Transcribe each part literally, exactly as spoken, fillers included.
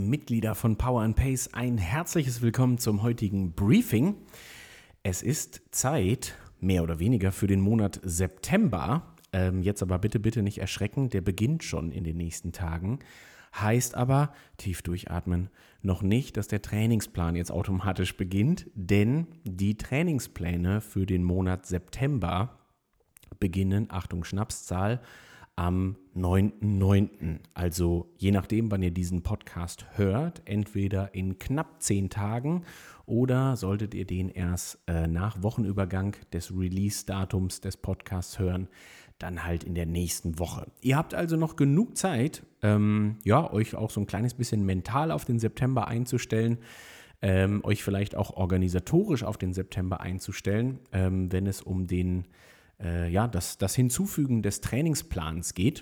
Mitglieder von Power and Pace, ein herzliches Willkommen zum heutigen Briefing. Es ist Zeit, mehr oder weniger, für den Monat September. Ähm, jetzt aber bitte, bitte nicht erschrecken, der beginnt schon in den nächsten Tagen. Heißt aber, tief durchatmen, noch nicht, dass der Trainingsplan jetzt automatisch beginnt, denn die Trainingspläne für den Monat September beginnen, Achtung Schnapszahl, am neunten neunten Also je nachdem, wann ihr diesen Podcast hört, entweder in knapp zehn Tagen oder solltet ihr den erst äh, nach Wochenübergang des Release-Datums des Podcasts hören, dann halt in der nächsten Woche. Ihr habt also noch genug Zeit, ähm, ja, euch auch so ein kleines bisschen mental auf den September einzustellen, ähm, euch vielleicht auch organisatorisch auf den September einzustellen, ähm, wenn es um den Äh, ja, das, das Hinzufügen des Trainingsplans geht.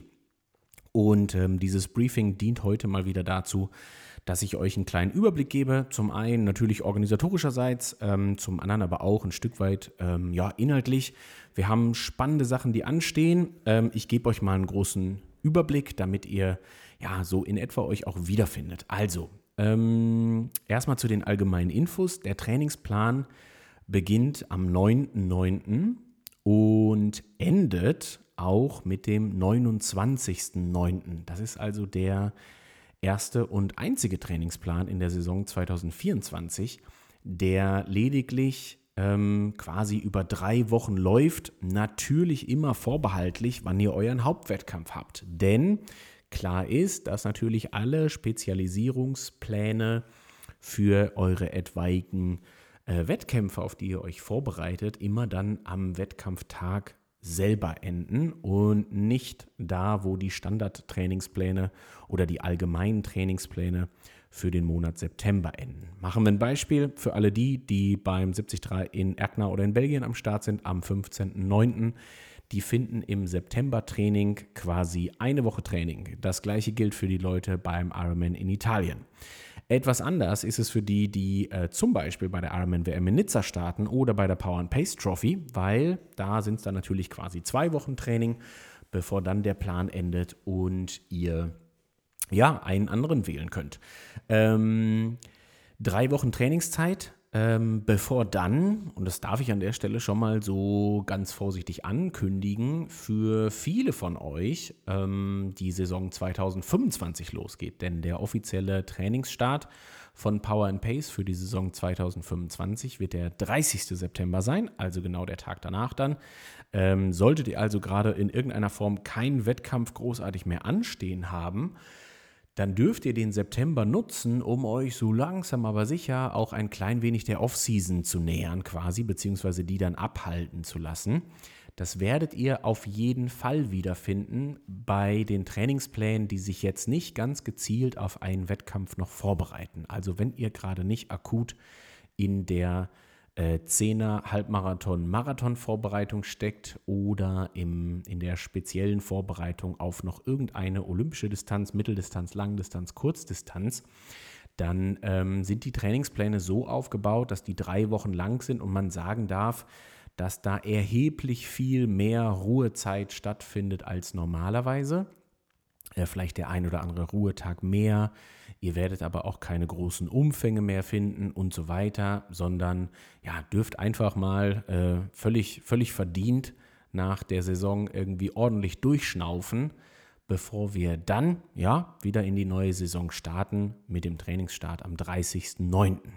Und ähm, dieses Briefing dient heute mal wieder dazu, dass ich euch einen kleinen Überblick gebe. Zum einen natürlich organisatorischerseits, ähm, zum anderen aber auch ein Stück weit ähm, ja, inhaltlich. Wir haben spannende Sachen, die anstehen. Ähm, ich gebe euch mal einen großen Überblick, damit ihr ja so in etwa euch auch wiederfindet. Also, ähm, erstmal zu den allgemeinen Infos. Der Trainingsplan beginnt am neunten neunten und endet auch mit dem neunundzwanzigsten neunten Das ist also der erste und einzige Trainingsplan in der Saison zwanzig vierundzwanzig, der lediglich ähm, quasi über drei Wochen läuft. Natürlich immer vorbehaltlich, wann ihr euren Hauptwettkampf habt. Denn klar ist, dass natürlich alle Spezialisierungspläne für eure etwaigen Äh, Wettkämpfe, auf die ihr euch vorbereitet, immer dann am Wettkampftag selber enden und nicht da, wo die Standardtrainingspläne oder die allgemeinen Trainingspläne für den Monat September enden. Machen wir ein Beispiel für alle die, die beim siebzig drei in Erkner oder in Belgien am Start sind, am fünfzehnten neunten Die finden im September-Training quasi eine Woche Training. Das gleiche gilt für die Leute beim Ironman in Italien. Etwas anders ist es für die, die äh, zum Beispiel bei der Ironman W M in Nizza starten oder bei der Power and Pace Trophy, weil da sind es dann natürlich quasi zwei Wochen Training, bevor dann der Plan endet und ihr ja einen anderen wählen könnt. Ähm, drei Wochen Trainingszeit. Ähm, bevor dann, und das darf ich an der Stelle schon mal so ganz vorsichtig ankündigen, für viele von euch ähm, die Saison zwanzig fünfundzwanzig losgeht. Denn der offizielle Trainingsstart von Power and Pace für die Saison zwanzig fünfundzwanzig wird der dreißigsten September sein, also genau der Tag danach dann. Ähm, solltet ihr also gerade in irgendeiner Form keinen Wettkampf großartig mehr anstehen haben, dann dürft ihr den September nutzen, um euch so langsam aber sicher auch ein klein wenig der Off-Season zu nähern quasi, beziehungsweise die dann abhalten zu lassen. Das werdet ihr auf jeden Fall wiederfinden bei den Trainingsplänen, die sich jetzt nicht ganz gezielt auf einen Wettkampf noch vorbereiten. Also wenn ihr gerade nicht akut in der äh, Zehner Halbmarathon Marathon Vorbereitung steckt oder im, in der speziellen Vorbereitung auf noch irgendeine olympische Distanz, Mitteldistanz, Langdistanz, Kurzdistanz, dann ähm, sind die Trainingspläne so aufgebaut, dass die drei Wochen lang sind und man sagen darf, dass da erheblich viel mehr Ruhezeit stattfindet als normalerweise. Äh, vielleicht der ein oder andere Ruhetag mehr. Ihr werdet aber auch keine großen Umfänge mehr finden und so weiter, sondern ja, dürft einfach mal äh, völlig, völlig verdient nach der Saison irgendwie ordentlich durchschnaufen, bevor wir dann ja wieder in die neue Saison starten mit dem Trainingsstart am dreißigsten neunten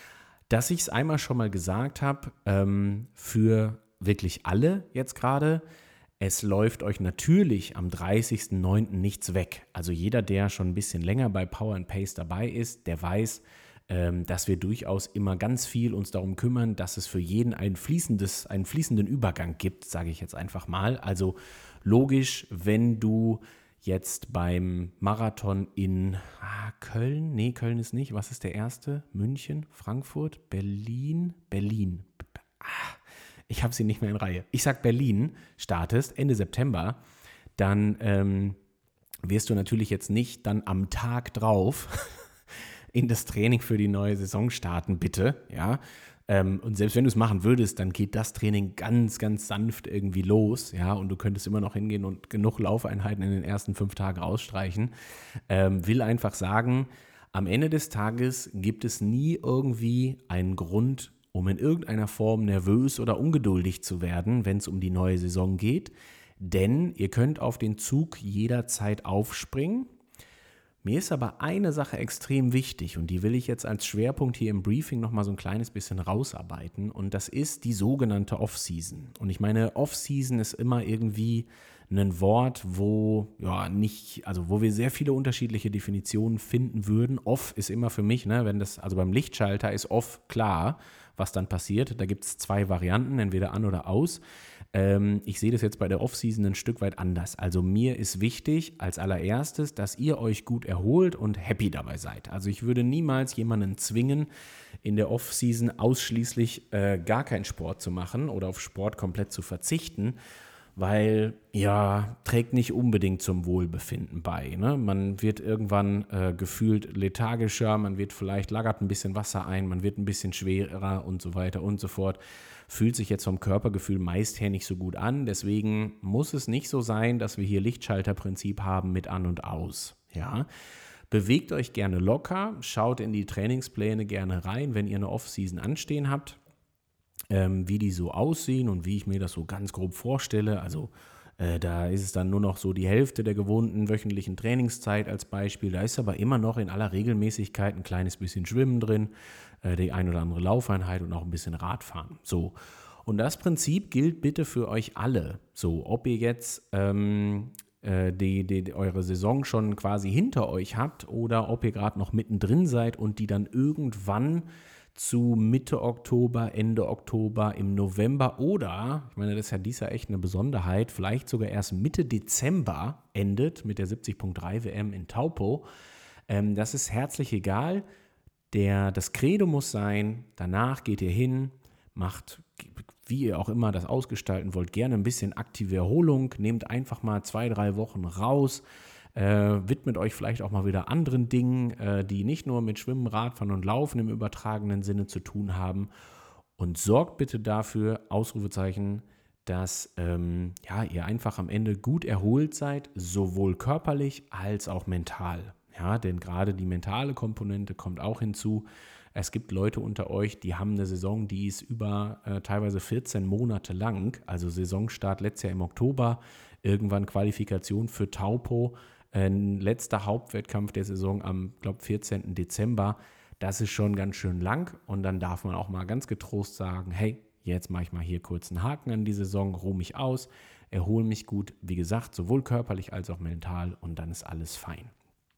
Dass ich es einmal schon mal gesagt habe, ähm, für wirklich alle jetzt gerade, es läuft euch natürlich am dreißigsten neunten nichts weg. Also jeder, der schon ein bisschen länger bei Power and Pace dabei ist, der weiß, ähm, dass wir durchaus immer ganz viel uns darum kümmern, dass es für jeden ein fließendes, einen fließenden Übergang gibt, sage ich jetzt einfach mal. Also logisch, wenn du jetzt beim Marathon in ah, Köln, nee, Köln ist nicht, was ist der erste? München, Frankfurt, Berlin, Berlin. Ah, ich habe sie nicht mehr in Reihe. Ich sag Berlin, startest Ende September, dann ähm, wirst du natürlich jetzt nicht dann am Tag drauf in das Training für die neue Saison starten, bitte, ja. Ähm, und selbst wenn du es machen würdest, dann geht das Training ganz, ganz sanft irgendwie los, ja, und du könntest immer noch hingehen und genug Laufeinheiten in den ersten fünf Tagen rausstreichen. Ähm, will einfach sagen, am Ende des Tages gibt es nie irgendwie einen Grund, um in irgendeiner Form nervös oder ungeduldig zu werden, wenn es um die neue Saison geht. Denn ihr könnt auf den Zug jederzeit aufspringen. Mir ist aber eine Sache extrem wichtig und die will ich jetzt als Schwerpunkt hier im Briefing nochmal so ein kleines bisschen rausarbeiten und das ist die sogenannte Off-Season. Und ich meine, Off-Season ist immer irgendwie ein Wort, wo ja nicht, also wo wir sehr viele unterschiedliche Definitionen finden würden. Off ist immer für mich, ne, wenn das, also beim Lichtschalter ist off klar, was dann passiert. Da gibt es zwei Varianten, entweder an oder aus. Ähm, ich sehe das jetzt bei der Off-Season ein Stück weit anders. Also mir ist wichtig als allererstes, dass ihr euch gut erholt und happy dabei seid. Also ich würde niemals jemanden zwingen, in der Off-Season ausschließlich äh, gar keinen Sport zu machen oder auf Sport komplett zu verzichten, weil, ja, trägt nicht unbedingt zum Wohlbefinden bei. Ne? Man wird irgendwann äh, gefühlt lethargischer, man wird vielleicht, lagert ein bisschen Wasser ein, man wird ein bisschen schwerer und so weiter und so fort. Fühlt sich jetzt vom Körpergefühl meist her nicht so gut an. Deswegen muss es nicht so sein, dass wir hier Lichtschalterprinzip haben mit an und aus. Ja? Bewegt euch gerne locker, schaut in die Trainingspläne gerne rein, wenn ihr eine Off-Season anstehen habt. Ähm, wie die so aussehen und wie ich mir das so ganz grob vorstelle. Also äh, da ist es dann nur noch so die Hälfte der gewohnten wöchentlichen Trainingszeit als Beispiel. Da ist aber immer noch in aller Regelmäßigkeit ein kleines bisschen Schwimmen drin, äh, die ein oder andere Laufeinheit und auch ein bisschen Radfahren. So. Und das Prinzip gilt bitte für euch alle. So, ob ihr jetzt ähm, äh, die, die, die, eure Saison schon quasi hinter euch habt oder ob ihr gerade noch mittendrin seid und die dann irgendwann zu Mitte Oktober, Ende Oktober, im November oder, ich meine, das ist ja dieses Jahr echt eine Besonderheit, vielleicht sogar erst Mitte Dezember endet mit der siebzig Punkt drei W M in Taupo. Ähm, das ist herzlich egal. Der, das Credo muss sein, danach geht ihr hin, macht, wie ihr auch immer das ausgestalten wollt, gerne ein bisschen aktive Erholung, nehmt einfach mal zwei, drei Wochen raus, Äh, widmet euch vielleicht auch mal wieder anderen Dingen, äh, die nicht nur mit Schwimmen, Radfahren und Laufen im übertragenen Sinne zu tun haben. Und sorgt bitte dafür, Ausrufezeichen, dass ähm, ja, ihr einfach am Ende gut erholt seid, sowohl körperlich als auch mental. Ja, denn gerade die mentale Komponente kommt auch hinzu. Es gibt Leute unter euch, die haben eine Saison, die ist über äh, teilweise vierzehn Monate lang. Also Saisonstart letztes Jahr im Oktober, irgendwann Qualifikation für Taupo. Ein letzter Hauptwettkampf der Saison am, glaube vierzehnten Dezember. Das ist schon ganz schön lang und dann darf man auch mal ganz getrost sagen, hey, jetzt mache ich mal hier kurz einen Haken an die Saison, ruhe mich aus, erhole mich gut, wie gesagt, sowohl körperlich als auch mental und dann ist alles fein.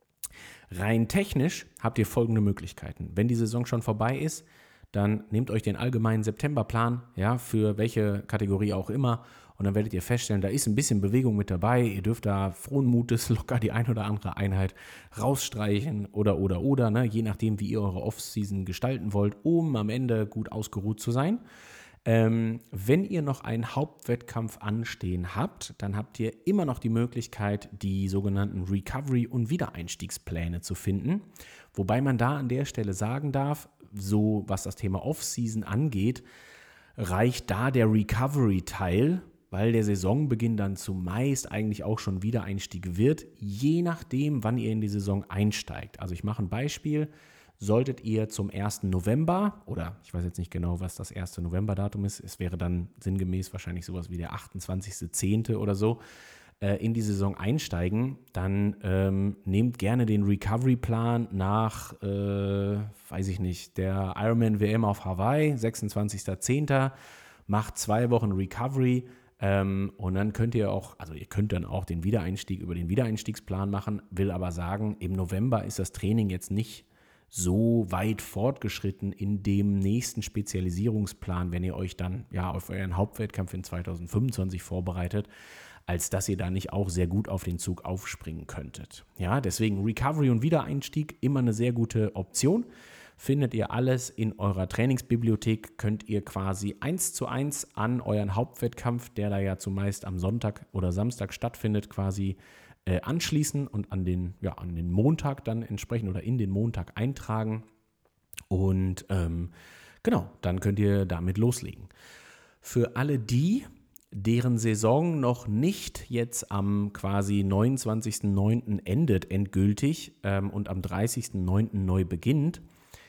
Rein technisch habt ihr folgende Möglichkeiten. Wenn die Saison schon vorbei ist, dann nehmt euch den allgemeinen Septemberplan, ja, für welche Kategorie auch immer und dann werdet ihr feststellen, da ist ein bisschen Bewegung mit dabei. Ihr dürft da frohen Mutes locker die ein oder andere Einheit rausstreichen oder, oder, oder, ne, je nachdem, wie ihr eure Off-Season gestalten wollt, um am Ende gut ausgeruht zu sein. Ähm, wenn ihr noch einen Hauptwettkampf anstehen habt, dann habt ihr immer noch die Möglichkeit, die sogenannten Recovery- und Wiedereinstiegspläne zu finden. Wobei man da an der Stelle sagen darf, so was das Thema Off-Season angeht, reicht da der Recovery-Teil, weil der Saisonbeginn dann zumeist eigentlich auch schon Wiedereinstieg wird, je nachdem, wann ihr in die Saison einsteigt. Also ich mache ein Beispiel. Solltet ihr zum ersten November, oder ich weiß jetzt nicht genau, was das erste November-Datum ist, es wäre dann sinngemäß wahrscheinlich sowas wie der achtundzwanzigster zehnte oder so, äh, in die Saison einsteigen, dann ähm, nehmt gerne den Recovery-Plan nach, äh, weiß ich nicht, der Ironman-W M auf Hawaii, sechsundzwanzigster zehnter, macht zwei Wochen Recovery, Ähm, und dann könnt ihr auch, also ihr könnt dann auch den Wiedereinstieg über den Wiedereinstiegsplan machen, will aber sagen, im November ist das Training jetzt nicht so weit fortgeschritten in dem nächsten Spezialisierungsplan, wenn ihr euch dann ja auf euren Hauptwettkampf in zweitausendfünfundzwanzig vorbereitet, als dass ihr da nicht auch sehr gut auf den Zug aufspringen könntet. Ja, deswegen Recovery und Wiedereinstieg immer eine sehr gute Option. Findet ihr alles in eurer Trainingsbibliothek, könnt ihr quasi eins zu eins an euren Hauptwettkampf, der da ja zumeist am Sonntag oder Samstag stattfindet, quasi äh, anschließen und an den, ja, an den Montag dann entsprechend oder in den Montag eintragen. Und ähm, genau, dann könnt ihr damit loslegen. Für alle die, deren Saison noch nicht jetzt am quasi neunundzwanzigsten neunten endet endgültig ähm, und am dreißigsten neunten neu beginnt.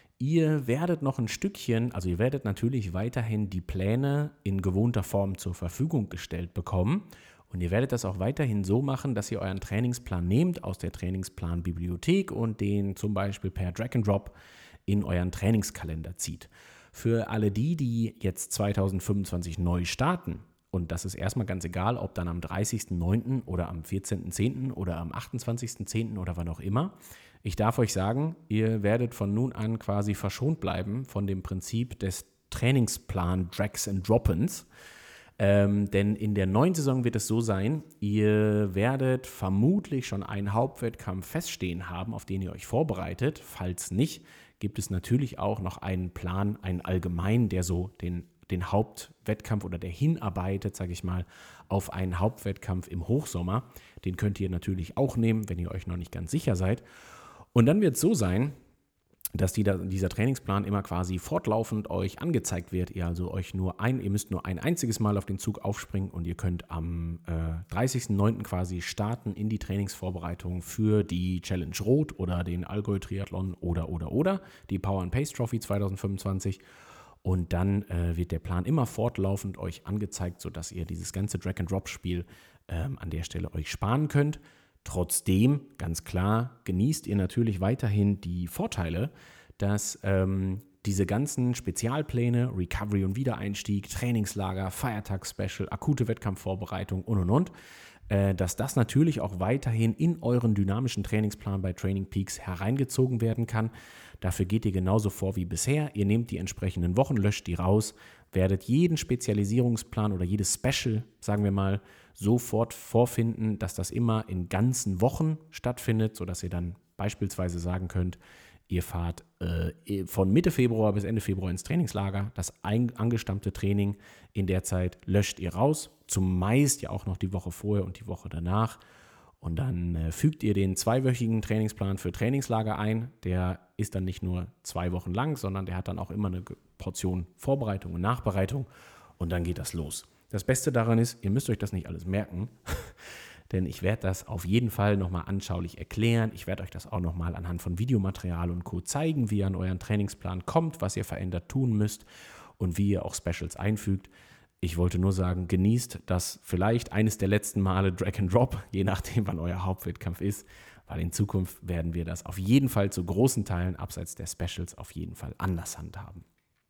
Ihr werdet noch ein Stückchen, also ihr werdet natürlich weiterhin die Pläne in gewohnter Form zur Verfügung gestellt bekommen. Und ihr werdet das auch weiterhin so machen, dass ihr euren Trainingsplan nehmt aus der Trainingsplanbibliothek und den zum Beispiel per Drag and Drop in euren Trainingskalender zieht. Für alle die, die jetzt zweitausendfünfundzwanzig neu starten, und das ist erstmal ganz egal, ob dann am dreißigsten neunten oder am vierzehnten zehnten oder am achtundzwanzigsten zehnten oder wann auch immer. Ich darf euch sagen, ihr werdet von nun an quasi verschont bleiben von dem Prinzip des Trainingsplan-Drags and Droppens. Ähm, denn in der neuen Saison wird es so sein, ihr werdet vermutlich schon einen Hauptwettkampf feststehen haben, auf den ihr euch vorbereitet. Falls nicht, gibt es natürlich auch noch einen Plan, einen allgemeinen, der so den den Hauptwettkampf oder der hinarbeitet, sage ich mal, auf einen Hauptwettkampf im Hochsommer. Den könnt ihr natürlich auch nehmen, wenn ihr euch noch nicht ganz sicher seid. Und dann wird es so sein, dass die, dieser Trainingsplan immer quasi fortlaufend euch angezeigt wird. Ihr also euch nur ein, ihr müsst nur ein einziges Mal auf den Zug aufspringen und ihr könnt am äh, dreißigsten neunten quasi starten in die Trainingsvorbereitung für die Challenge Rot oder den Allgäu Triathlon oder, oder, oder, die Power and Pace Trophy zweitausendfünfundzwanzig. Und dann äh, wird der Plan immer fortlaufend euch angezeigt, sodass ihr dieses ganze Drag-and-Drop-Spiel ähm, an der Stelle euch sparen könnt. Trotzdem, ganz klar, genießt ihr natürlich weiterhin die Vorteile, dass ähm, diese ganzen Spezialpläne, Recovery und Wiedereinstieg, Trainingslager, Feiertags-Special, akute Wettkampfvorbereitung und und und, äh, dass das natürlich auch weiterhin in euren dynamischen Trainingsplan bei Training Peaks hereingezogen werden kann. Dafür geht ihr genauso vor wie bisher. Ihr nehmt die entsprechenden Wochen, löscht die raus, werdet jeden Spezialisierungsplan oder jedes Special, sagen wir mal, sofort vorfinden, dass das immer in ganzen Wochen stattfindet, sodass ihr dann beispielsweise sagen könnt, ihr fahrt äh, von Mitte Februar bis Ende Februar ins Trainingslager. Das ein, angestammte Training in der Zeit löscht ihr raus, zumeist ja auch noch die Woche vorher und die Woche danach. Und dann äh, fügt ihr den zweiwöchigen Trainingsplan für Trainingslager ein. Der ist dann nicht nur zwei Wochen lang, sondern der hat dann auch immer eine Portion Vorbereitung und Nachbereitung. Und dann geht das los. Das Beste daran ist, ihr müsst euch das nicht alles merken, denn ich werde das auf jeden Fall nochmal anschaulich erklären. Ich werde euch das auch nochmal anhand von Videomaterial und Co. zeigen, wie ihr an euren Trainingsplan kommt, was ihr verändert tun müsst und wie ihr auch Specials einfügt. Ich wollte nur sagen, genießt das vielleicht eines der letzten Male Drag and Drop, je nachdem, wann euer Hauptwettkampf ist, weil in Zukunft werden wir das auf jeden Fall zu großen Teilen, abseits der Specials, auf jeden Fall anders handhaben.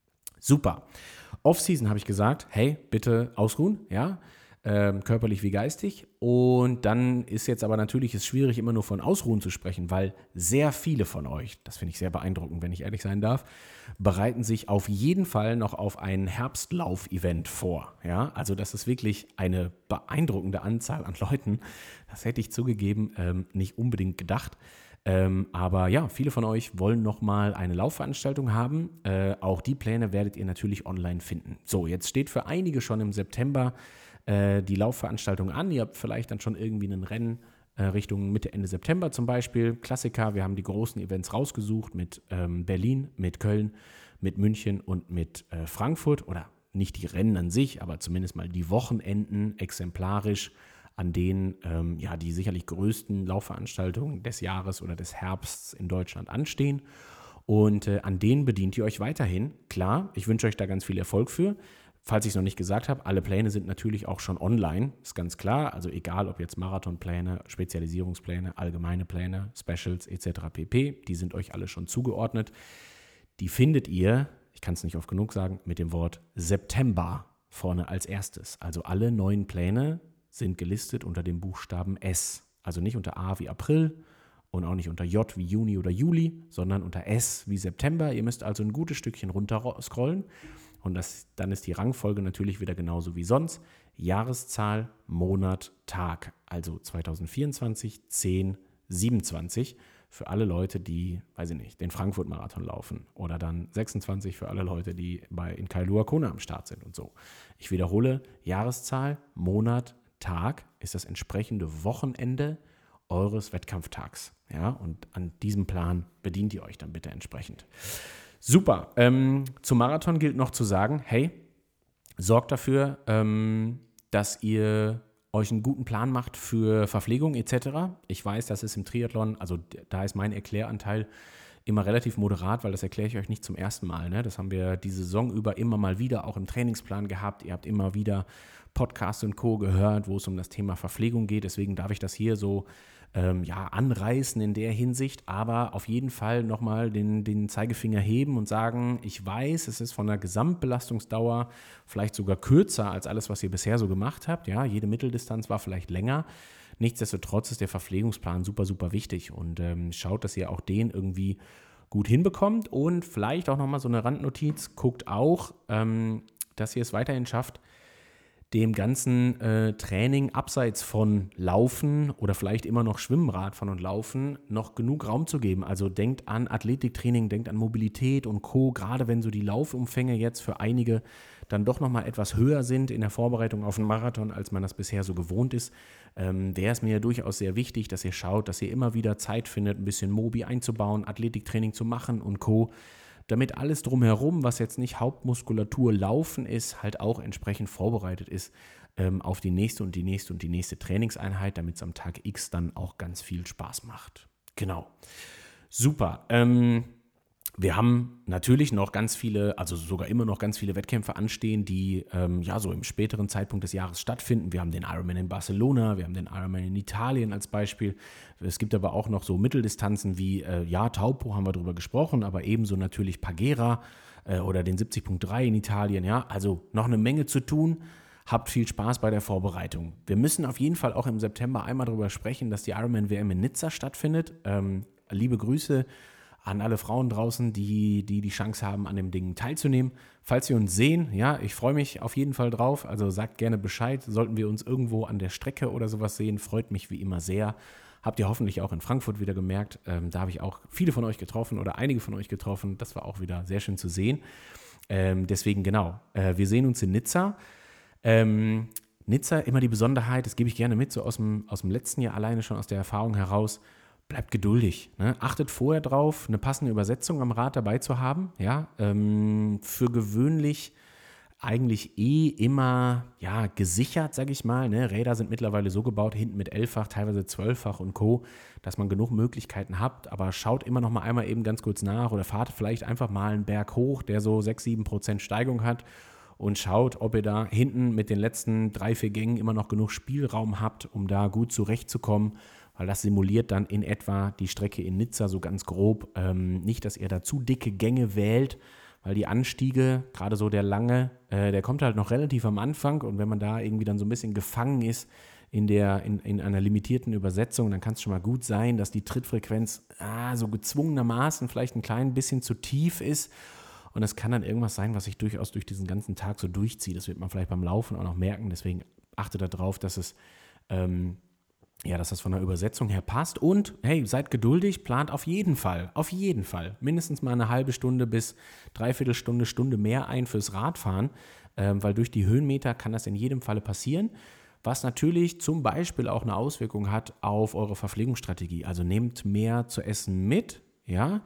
Super. Off-Season habe ich gesagt, hey, bitte ausruhen, ja, ähm, körperlich wie geistig. Und dann ist jetzt aber natürlich es schwierig, immer nur von Ausruhen zu sprechen, weil sehr viele von euch, das finde ich sehr beeindruckend, wenn ich ehrlich sein darf, bereiten sich auf jeden Fall noch auf ein Herbstlauf-Event vor. Ja, also das ist wirklich eine beeindruckende Anzahl an Leuten. Das hätte ich zugegeben ähm, nicht unbedingt gedacht. Ähm, aber ja, viele von euch wollen nochmal eine Laufveranstaltung haben. Äh, auch die Pläne werdet ihr natürlich online finden. So, jetzt steht für einige schon im September äh, die Laufveranstaltung an. Ihr habt vielleicht dann schon irgendwie ein Rennen äh, Richtung Mitte, Ende September zum Beispiel. Klassiker, wir haben die großen Events rausgesucht mit ähm, Berlin, mit Köln, mit München und mit äh, Frankfurt. Oder nicht die Rennen an sich, aber zumindest mal die Wochenenden exemplarisch, an denen ähm, ja, die sicherlich größten Laufveranstaltungen des Jahres oder des Herbsts in Deutschland anstehen. Und äh, an denen bedient ihr euch weiterhin. Klar, ich wünsche euch da ganz viel Erfolg für. Falls ich es noch nicht gesagt habe, alle Pläne sind natürlich auch schon online, ist ganz klar. Also egal, ob jetzt Marathonpläne, Spezialisierungspläne, allgemeine Pläne, Specials et cetera pp., die sind euch alle schon zugeordnet. Die findet ihr, ich kann es nicht oft genug sagen, mit dem Wort September vorne als erstes. Also alle neuen Pläne sind gelistet unter dem Buchstaben S. Also nicht unter A wie April und auch nicht unter J wie Juni oder Juli, sondern unter S wie September. Ihr müsst also ein gutes Stückchen runter scrollen und das, dann ist die Rangfolge natürlich wieder genauso wie sonst. Jahreszahl, Monat, Tag. Also zweitausendvierundzwanzig, zehn, siebenundzwanzig für alle Leute, die, weiß ich nicht, den Frankfurt-Marathon laufen. Oder dann sechsundzwanzig für alle Leute, die bei, in Kailua Kona am Start sind und so. Ich wiederhole, Jahreszahl, Monat, Tag ist das entsprechende Wochenende eures Wettkampftags. Ja, und an diesem Plan bedient ihr euch dann bitte entsprechend. Super. Ähm, zum Marathon gilt noch zu sagen, hey, sorgt dafür, ähm, dass ihr euch einen guten Plan macht für Verpflegung et cetera. Ich weiß, das ist im Triathlon, also da ist mein Erkläranteil immer relativ moderat, weil das erkläre ich euch nicht zum ersten Mal. Ne? Das haben wir die Saison über immer mal wieder auch im Trainingsplan gehabt. Ihr habt immer wieder Podcasts und Co. gehört, wo es um das Thema Verpflegung geht. Deswegen darf ich das hier so ähm, ja, anreißen in der Hinsicht. Aber auf jeden Fall nochmal den, den Zeigefinger heben und sagen, ich weiß, es ist von der Gesamtbelastungsdauer vielleicht sogar kürzer als alles, was ihr bisher so gemacht habt. Ja, jede Mitteldistanz war vielleicht länger. Nichtsdestotrotz ist der Verpflegungsplan super, super wichtig und ähm, schaut, dass ihr auch den irgendwie gut hinbekommt und vielleicht auch nochmal so eine Randnotiz, guckt auch, ähm, dass ihr es weiterhin schafft, dem ganzen äh, Training abseits von Laufen oder vielleicht immer noch Schwimmen, Radfahren und Laufen noch genug Raum zu geben. Also denkt an Athletiktraining, denkt an Mobilität und Co., gerade wenn so die Laufumfänge jetzt für einige dann doch nochmal etwas höher sind in der Vorbereitung auf einen Marathon, als man das bisher so gewohnt ist, ähm, wäre es mir ja durchaus sehr wichtig, dass ihr schaut, dass ihr immer wieder Zeit findet, ein bisschen Mobi einzubauen, Athletiktraining zu machen und Co., damit alles drumherum, was jetzt nicht Hauptmuskulatur Laufen ist, halt auch entsprechend vorbereitet ist ähm, auf die nächste und die nächste und die nächste Trainingseinheit, damit es am Tag X dann auch ganz viel Spaß macht. Genau. Super. Ähm, wir haben natürlich noch ganz viele, also sogar immer noch ganz viele Wettkämpfe anstehen, die ähm, ja so im späteren Zeitpunkt des Jahres stattfinden. Wir haben den Ironman in Barcelona, wir haben den Ironman in Italien als Beispiel. Es gibt aber auch noch so Mitteldistanzen wie, äh, ja, Taupo haben wir drüber gesprochen, aber ebenso natürlich Pagera äh, oder den siebzig Punkt drei in Italien. Ja, also noch eine Menge zu tun. Habt viel Spaß bei der Vorbereitung. Wir müssen auf jeden Fall auch im September einmal darüber sprechen, dass die Ironman-W M in Nizza stattfindet. Ähm, liebe Grüße an alle Frauen draußen, die, die die Chance haben, an dem Ding teilzunehmen. Falls wir uns sehen, ja, ich freue mich auf jeden Fall drauf. Also sagt gerne Bescheid. Sollten wir uns irgendwo an der Strecke oder sowas sehen, freut mich wie immer sehr. Habt ihr hoffentlich auch in Frankfurt wieder gemerkt. Ähm, da habe ich auch viele von euch getroffen oder einige von euch getroffen. Das war auch wieder sehr schön zu sehen. Ähm, deswegen genau, äh, wir sehen uns in Nizza. Ähm, Nizza, immer die Besonderheit, das gebe ich gerne mit, so aus dem, aus dem letzten Jahr alleine schon aus der Erfahrung heraus. Bleibt geduldig. Ne? Achtet vorher drauf, eine passende Übersetzung am Rad dabei zu haben. Ja? Ähm, für gewöhnlich eigentlich eh immer ja, gesichert, sage ich mal. Ne? Räder sind mittlerweile so gebaut, hinten mit elffach, teilweise zwölffach und Co., dass man genug Möglichkeiten hat. Aber schaut immer noch mal einmal eben ganz kurz nach oder fahrt vielleicht einfach mal einen Berg hoch, der so sechs, sieben Prozent Steigung hat und schaut, ob ihr da hinten mit den letzten drei, vier Gängen immer noch genug Spielraum habt, um da gut zurechtzukommen. Weil das simuliert dann in etwa die Strecke in Nizza so ganz grob. Ähm, nicht, dass ihr da zu dicke Gänge wählt, weil die Anstiege, gerade so der lange, äh, der kommt halt noch relativ am Anfang und wenn man da irgendwie dann so ein bisschen gefangen ist in, der, in, in einer limitierten Übersetzung, dann kann es schon mal gut sein, dass die Trittfrequenz ah, so gezwungenermaßen vielleicht ein klein bisschen zu tief ist und es kann dann irgendwas sein, was sich durchaus durch diesen ganzen Tag so durchzieht. Das wird man vielleicht beim Laufen auch noch merken, deswegen achtet darauf, dass es ähm, Ja, dass das von der Übersetzung her passt und hey, seid geduldig, plant auf jeden Fall, auf jeden Fall mindestens mal eine halbe Stunde bis dreiviertel Stunde, Stunde mehr ein fürs Radfahren, ähm, weil durch die Höhenmeter kann das in jedem Falle passieren, was natürlich zum Beispiel auch eine Auswirkung hat auf eure Verpflegungsstrategie. Also nehmt mehr zu essen mit, ja,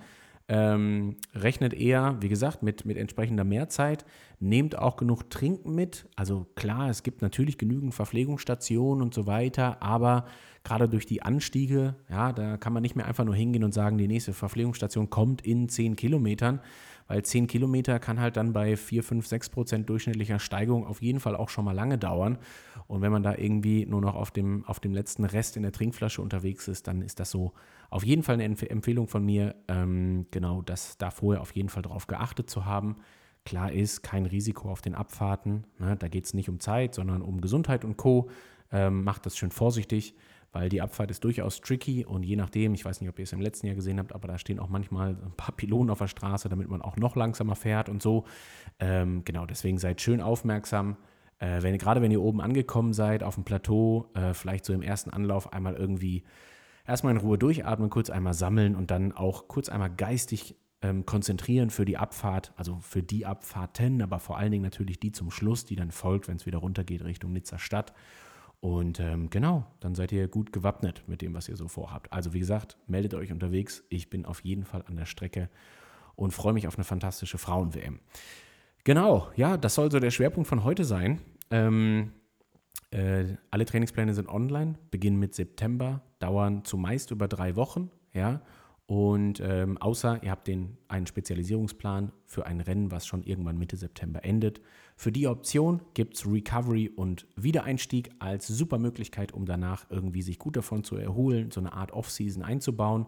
Ähm, rechnet eher, wie gesagt, mit, mit entsprechender Mehrzeit, nehmt auch genug Trinken mit, also klar, es gibt natürlich genügend Verpflegungsstationen und so weiter, aber gerade durch die Anstiege, ja, da kann man nicht mehr einfach nur hingehen und sagen, die nächste Verpflegungsstation kommt in zehn Kilometern, weil zehn Kilometer kann halt dann bei vier, fünf, sechs Prozent durchschnittlicher Steigung auf jeden Fall auch schon mal lange dauern und wenn man da irgendwie nur noch auf dem, auf dem letzten Rest in der Trinkflasche unterwegs ist, dann ist das so auf jeden Fall eine Empf- Empfehlung von mir, ähm, genau, das da vorher auf jeden Fall drauf geachtet zu haben. Klar ist, kein Risiko auf den Abfahrten, ne? Da geht es nicht um Zeit, sondern um Gesundheit und Co. Ähm, macht das schön vorsichtig, weil die Abfahrt ist durchaus tricky und je nachdem, ich weiß nicht, ob ihr es im letzten Jahr gesehen habt, aber da stehen auch manchmal ein paar Pylonen auf der Straße, damit man auch noch langsamer fährt und so. Ähm, genau, deswegen seid schön aufmerksam. Äh, wenn, gerade wenn ihr oben angekommen seid, auf dem Plateau, äh, vielleicht so im ersten Anlauf einmal irgendwie erstmal in Ruhe durchatmen, kurz einmal sammeln und dann auch kurz einmal geistig ähm, konzentrieren für die Abfahrt, also für die Abfahrten, aber vor allen Dingen natürlich die zum Schluss, die dann folgt, wenn es wieder runtergeht Richtung Nizza Stadt. Und ähm, genau, dann seid ihr gut gewappnet mit dem, was ihr so vorhabt. Also wie gesagt, meldet euch unterwegs. Ich bin auf jeden Fall an der Strecke und freue mich auf eine fantastische Frauen-W M. Genau, ja, das soll so der Schwerpunkt von heute sein. Ähm, Äh, alle Trainingspläne sind online, beginnen mit September, dauern zumeist über drei Wochen, ja. Und ähm, außer ihr habt den, einen Spezialisierungsplan für ein Rennen, was schon irgendwann Mitte September endet. Für die Option gibt es Recovery und Wiedereinstieg als super Möglichkeit, um danach irgendwie sich gut davon zu erholen, so eine Art Off-Season einzubauen.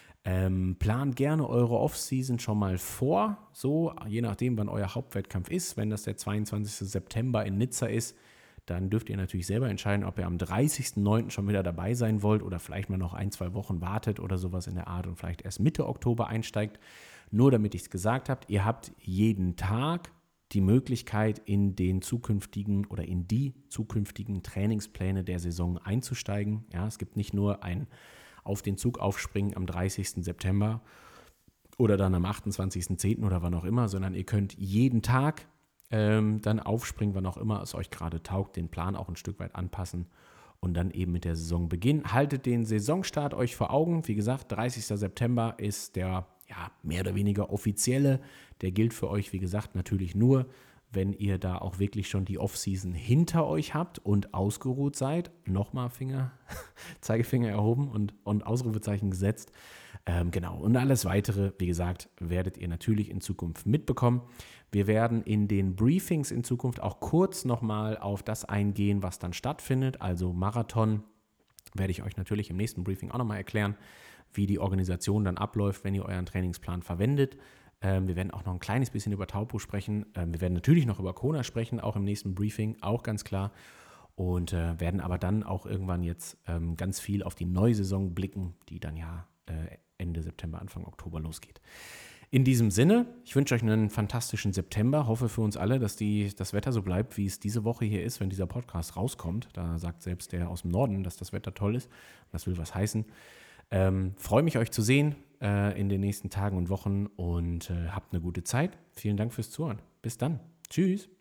Ähm, plant gerne eure Off-Season schon mal vor, so je nachdem, wann euer Hauptwettkampf ist. Wenn das der zweiundzwanzigsten September in Nizza ist, dann dürft ihr natürlich selber entscheiden, ob ihr am dreißigsten neunten schon wieder dabei sein wollt oder vielleicht mal noch ein, zwei Wochen wartet oder sowas in der Art und vielleicht erst Mitte Oktober einsteigt. Nur damit ich es gesagt habe, ihr habt jeden Tag die Möglichkeit, in den zukünftigen oder in die zukünftigen Trainingspläne der Saison einzusteigen. Ja, es gibt nicht nur ein auf den Zug aufspringen am dreißigsten September oder dann am achtundzwanzigsten zehnten oder wann auch immer, sondern ihr könnt jeden Tag ähm, dann aufspringen, wann auch immer es euch gerade taugt, den Plan auch ein Stück weit anpassen und dann eben mit der Saison beginnen. Haltet den Saisonstart euch vor Augen. Wie gesagt, dreißigsten September ist der ja, mehr oder weniger offizielle. Der gilt für euch, wie gesagt, natürlich nur, wenn ihr da auch wirklich schon die Off-Season hinter euch habt und ausgeruht seid. Nochmal Finger, Zeigefinger erhoben und, und Ausrufezeichen gesetzt. Ähm, genau, und alles Weitere, wie gesagt, werdet ihr natürlich in Zukunft mitbekommen. Wir werden in den Briefings in Zukunft auch kurz nochmal auf das eingehen, was dann stattfindet. Also Marathon werde ich euch natürlich im nächsten Briefing auch nochmal erklären, wie die Organisation dann abläuft, wenn ihr euren Trainingsplan verwendet. Ähm, wir werden auch noch ein kleines bisschen über Taupo sprechen. Ähm, wir werden natürlich noch über Kona sprechen, auch im nächsten Briefing, auch ganz klar. Und äh, werden aber dann auch irgendwann jetzt ähm, ganz viel auf die neue Saison blicken, die dann ja äh, Ende September, Anfang Oktober losgeht. In diesem Sinne, ich wünsche euch einen fantastischen September. Hoffe für uns alle, dass die, das Wetter so bleibt, wie es diese Woche hier ist, wenn dieser Podcast rauskommt. Da sagt selbst der aus dem Norden, dass das Wetter toll ist. Das will was heißen. Ähm, freue mich, euch zu sehen äh, in den nächsten Tagen und Wochen und äh, habt eine gute Zeit. Vielen Dank fürs Zuhören. Bis dann. Tschüss.